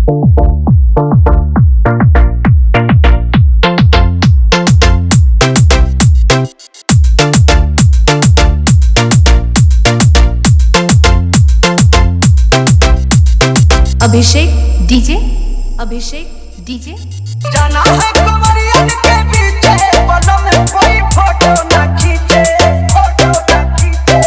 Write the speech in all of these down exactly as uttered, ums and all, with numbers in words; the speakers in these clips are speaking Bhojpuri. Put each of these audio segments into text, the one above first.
अभिषेक डीजे अभिषेक डीजे जाना है कमरियन के पीछे बदम में कोई फोटो ना खींचे फोटो ना खींचे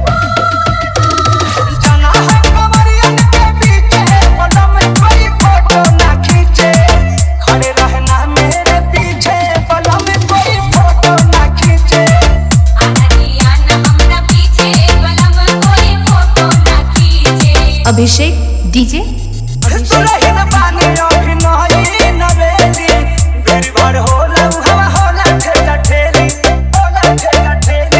जाना है कमरियन के पीछे बदम में कोई फोटो ना खींचे खड़े रहना मेरे पीछे बदम में कोई फोटो ना खींचे आना हमरा पीछे बलम कोई फोटो ना खींचे। अभिषेक डीजे सुरहिन पानी अभी नही नवेली भीड़ भर होला हवा होला ठेला ठेली होला ठेला ठेली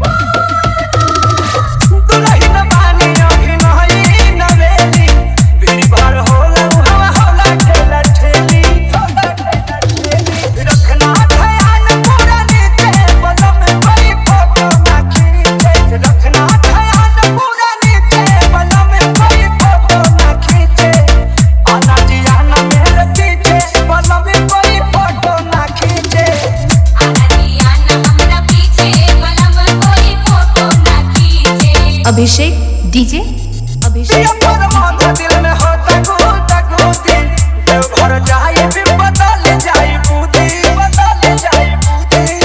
सुरहिन पानी अभी नही नवेली भीड़ भर होला हवा होला ठेला ठेली होला ठेला ठेली रखना ध्यान पूरा नीचे बदम में कोई फोटो ना खींचे रखना ध्यान पूरा नीचे बदम में कोई फोटो ना खींचे आना जियाना मेरे पीछे बलम में कोई फोटो ना खींचे आना हमरा पीछे बलम कोई फोटो ना खींचे। अभिषेक डीजे अभिषेक ये परमात्मा दिल में होता गुता गुदी देव भर जाए भी बदल जाए बुद्धि बदल जाए बुद्धि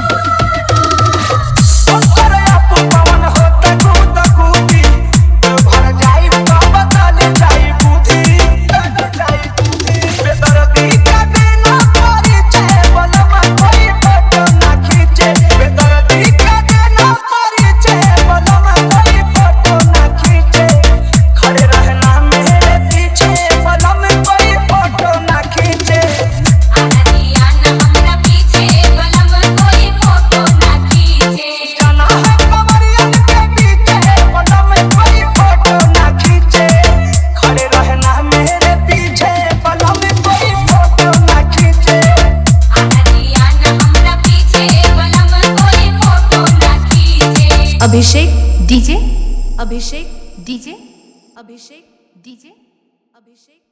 संकर आप पवन होता गुता गुदी देव भर जाए तो बदल जाए बुद्धि बदल जाए बुद्धि बेदर्दी का बिना परिचय बलम कोई फोटो ना खींचे बेदर्दी का बिना परिचय बलम कोई फोटो ना खींचे खड़े रहना मेरे पीछे बलम कोई फोटो ना खींचे आना हमरा पीछे बलम कोई फोटो ना खींचे। जाना है कमरियन के पीछे बलम कोई फोटो ना खींचे खड़े रहना मेरे पीछे बलम कोई फोटो ना खींचे आना हमरा पीछे बलम कोई फोटो ना खींचे। Abhishek DJ Abhishek DJ Abhishek DJ Abhishek